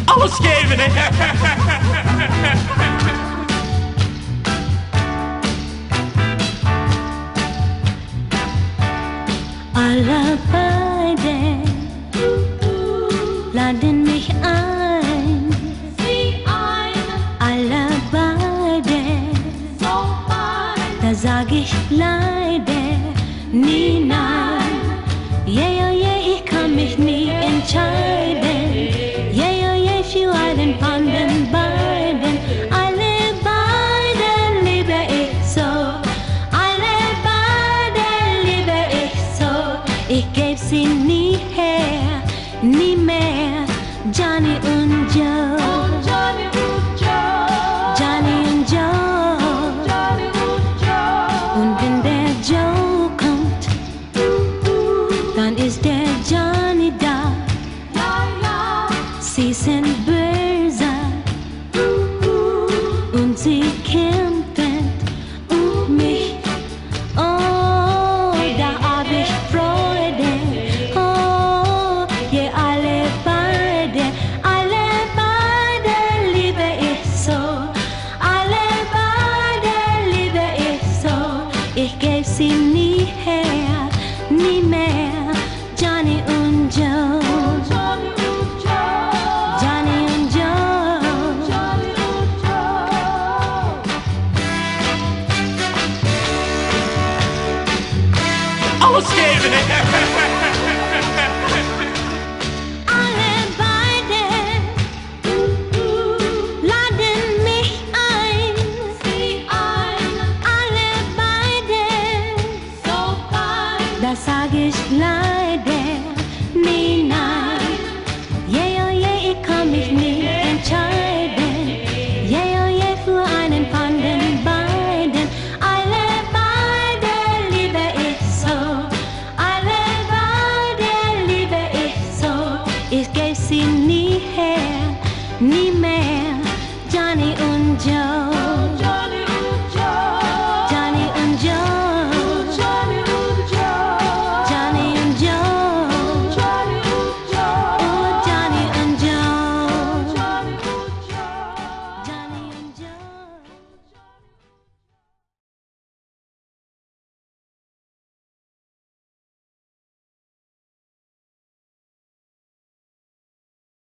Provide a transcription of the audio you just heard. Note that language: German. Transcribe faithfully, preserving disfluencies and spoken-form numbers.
alles geven, hè. Alle beiden laden mich ein, Sie ein, alle beiden, so fein. da sag ich leider nie nein. Yeah, oh yeah, ich kann mich nie entscheiden. Yeah, oh yeah, für einen von den beiden. Alle beiden liebe ich so, alle beiden liebe ich so. Ich geb sie nie her, nie mehr. Johnny und Joe, Und Johnny und Joe, Johnny und Joe. Johnny und Joe. Und wenn der Joe kommt, dann ist der Johnny da. Ja, ja, Sie sind böse und sie kämpfen um mich. Oh, da hab ich Freude. Oh, je alle beide, alle beide liebe ich so. Alle beide liebe ich so. Ich geb sie nie her, nie mehr. Johnny und Joe.